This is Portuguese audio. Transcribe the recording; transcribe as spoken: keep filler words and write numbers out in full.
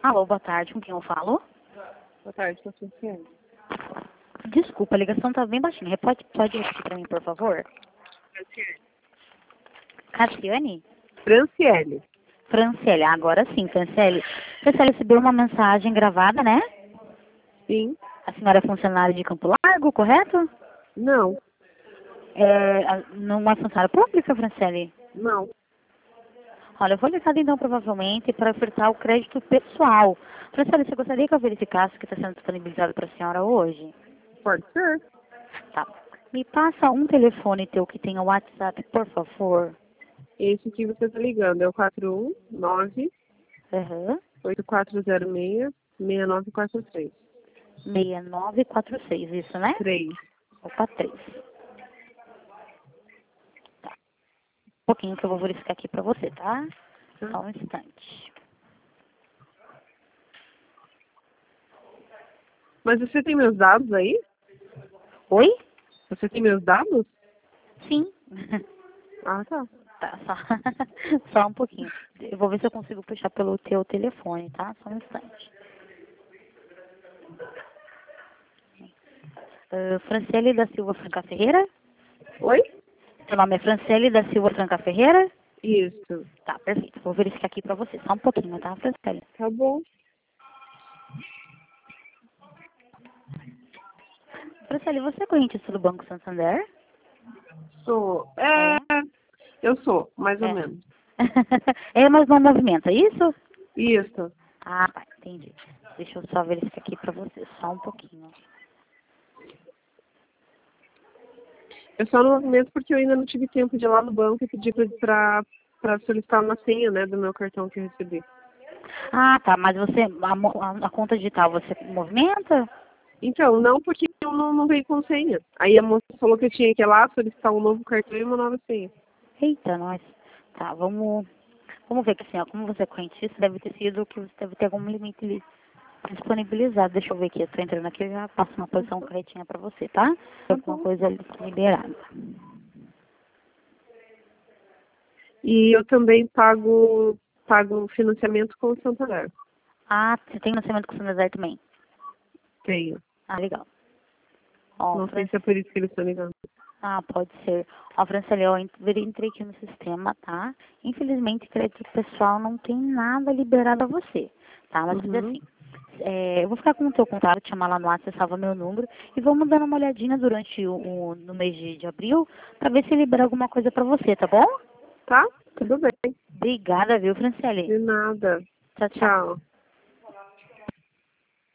Alô, boa tarde, com quem eu falo? Boa tarde, sou Franciele. Desculpa, a ligação tá bem baixinha. Pode, pode repetir pra mim, por favor? Cassiane? Franciele. Franciele, agora sim, Franciele. Franciele recebeu uma mensagem gravada, né? Sim. A senhora é funcionária de Campo Largo, correto? Não. É, a- não é funcionária pública, Franciele? Não. Olha, eu vou ligar então provavelmente para ofertar o crédito pessoal. Franciele, você gostaria que eu verificasse o que está sendo disponibilizado para a senhora hoje? Pode ser. Tá. Me passa um telefone teu que tenha WhatsApp, por favor. Esse que você está ligando é o quatro um nove Aham. oito quatro zero seis seis nove quatro três. seis nove quatro seis, isso, né? três. Opa, três. Tá. Um pouquinho que eu vou verificar aqui pra você, tá? Só um instante. Mas você tem meus dados aí? Oi? Você tem meus dados? Sim. Ah, tá. Tá, só, só um pouquinho. Eu vou ver se eu consigo puxar pelo teu telefone, tá? Só um instante. Uh, Franciele da Silva Franca Ferreira? Oi? Seu nome é Franciele da Silva Franca Ferreira? Isso. Tá, perfeito. Vou verificar aqui pra você. Só um pouquinho, tá, Franciele? Tá bom. Franciele, você é correntista do Banco Santander? Sou. É, eu sou, mais ou É. menos. É, mas não movimenta, é isso? Isso. Ah, tá, entendi. Deixa eu só verificar aqui pra você, só um pouquinho. Eu só não movimento porque eu ainda não tive tempo de ir lá no banco e pedir pra, pra solicitar uma senha, né, do meu cartão que eu recebi. Ah, tá, mas você, a, mo- a- a conta digital, você movimenta? Então, não porque eu não, não veio com senha. Aí a moça falou que eu tinha que ir lá solicitar um novo cartão e uma nova senha. Eita, nós. Tá, vamos, vamos ver que assim, ó, como você é correntista, deve ter sido que você deve ter algum limite ali disponibilizado. Deixa eu ver aqui, eu tô entrando aqui, eu já passo uma posição corretinha pra você, tá? Tá Alguma bom. coisa ali liberada. E eu também pago, pago financiamento com o Santander. Ah, você tem nascimento com o Santander também? Tenho. Ah, legal. Ó, Não sei Fran... se é por isso que eles estão ligando. Ah, pode ser. Ó, Franceli, eu en- entrei aqui no sistema, tá? Infelizmente, crédito pessoal não tem nada liberado a você, tá? Mas fazer Uhum. assim, é, eu vou ficar com o teu contato, te chamar lá no WhatsApp, você salva meu número, e vamos dando uma olhadinha durante o, o- no mês de, de abril, pra ver se libera alguma coisa pra você, tá bom? Tá? Tudo bem. Obrigada, viu, Franceli? De nada. Tchau, tchau. Tchau.